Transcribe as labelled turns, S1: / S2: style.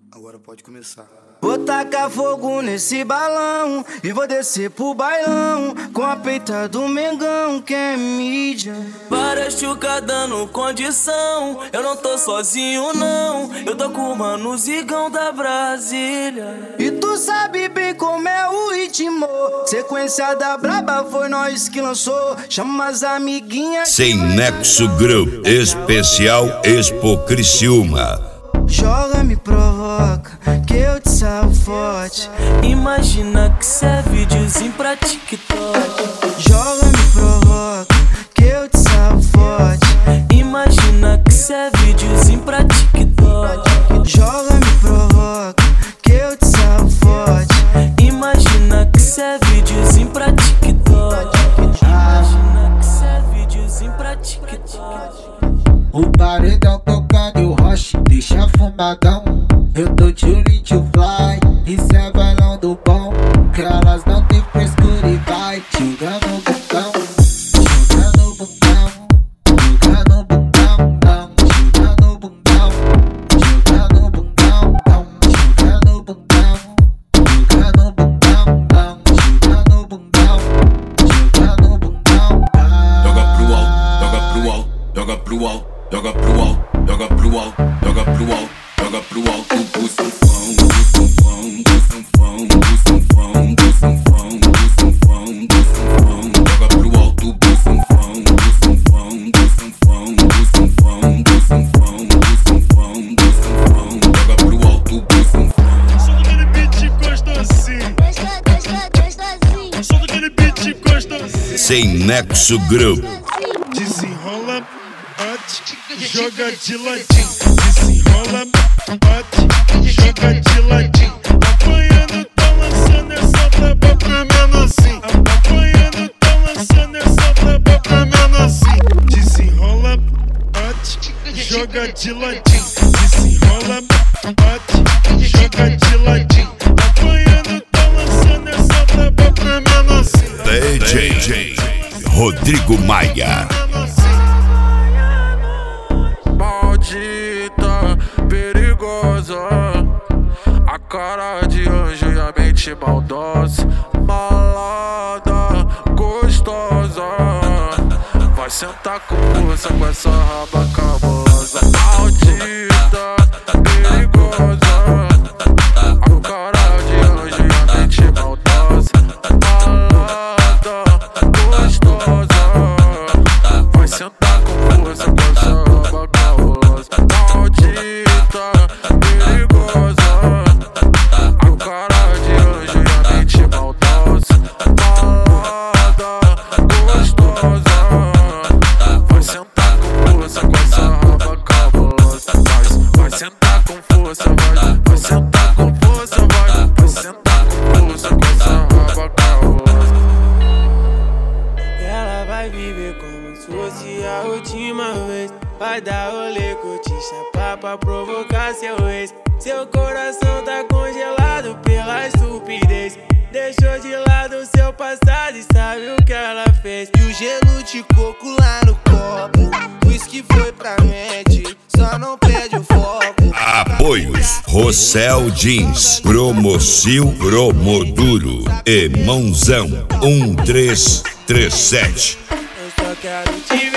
S1: Agora pode começar.
S2: Vou tacar fogo nesse balão e vou descer pro bailão com a peita do Mengão, que é mídia.
S3: Várias chucas dando condição, eu não tô sozinho não, eu tô com o mano Zigão da Brasília.
S2: E tu sabe bem como é o ritmo, sequência da braba foi nós que lançou. Chama as amiguinhas.
S4: Sem Nexo Group, especial Expo Criciúma.
S2: Joga, me provoca, que eu te salvo forte.
S3: Imagina que cê é videozinho pra TikTok.
S2: Joga, me provoca, que eu te salvo forte.
S3: Imagina que cê é videozinho pra TikTok.
S2: Joga, me provoca, que eu te salvo forte.
S3: Imagina que cê é videozinho pra TikTok. Imagina que cê é videozinho pra TikTok.
S5: O paredão tocando e o roche deixa fumadão. Eu tô chulin to fly, isso é bailão do bom. Que elas não tem frescura e vai jogando o bundão. Jogando o bundão, jogando o bundão, não. Jogando o bundão, jogando o bundão, não. Jogando o bundão, jogando o bundão, não. Jogando o bundão, jogando o bundão.
S6: Joga pro alto, joga pro alto, joga pro alto. Joga pro alto, joga pro alto, joga pro alto, joga pro alto, do sanfão, do sanfão, do sanfão, do sanfão, do sanfão, do sanfão, do sanfão, joga pro alto, do sanfão, do sanfão, do sanfão, do sanfão, do sanfão, do sanfão, do sanfão, joga pro alto, do sanfão.
S7: Só daquele beat gostosinho. Só daquele beat gostosinho.
S4: Sem Nexo Group.
S7: Desenrola, bate, joga de ladinho. Desenrola, bate, joga de ladinho. Apanhando, tá lançando essa braba pra menorzinho. Apanhando, tá lançando essa braba pra menorzinho. Desenrola, bate, joga de ladinho. Desenrola, bate, joga de ladinho. Apanhando, tá lançando essa braba pra menorzinho.
S4: DJ Rodrigo Maia.
S8: Maldita, perigosa, a cara de anjo e a mente maldosa. Malada, gostosa, vai sentar com força com essa raba cabulosa. Maldita, perigosa, a cara de anjo e a mente maldosa. Malada, gostosa, vai sentar com força com essa raba cabulosa. Maldita, perigosa, a cara de anjo e a mente maldosa. Malada, gostosa, vai sentar com força com essa raba cabulosa. Vai sentar com força, vai sentar com força, vai sentar com força com essa raba cabulosa.
S3: Ela vai viver como se fosse a última vez. Vai dar rolê, curtir, chapar pra provocar seu ex. Seu coração tá congelado pela estupidez. Deixou de lado seu passado e sabe o que ela fez.
S2: E o gelo de coco lá no copo, o uísque foi pra mente, só não perde o foco.
S4: Apoios Rossel Jeans, Promocil Promoduro e Mãozão 1337.
S3: Eu só quero te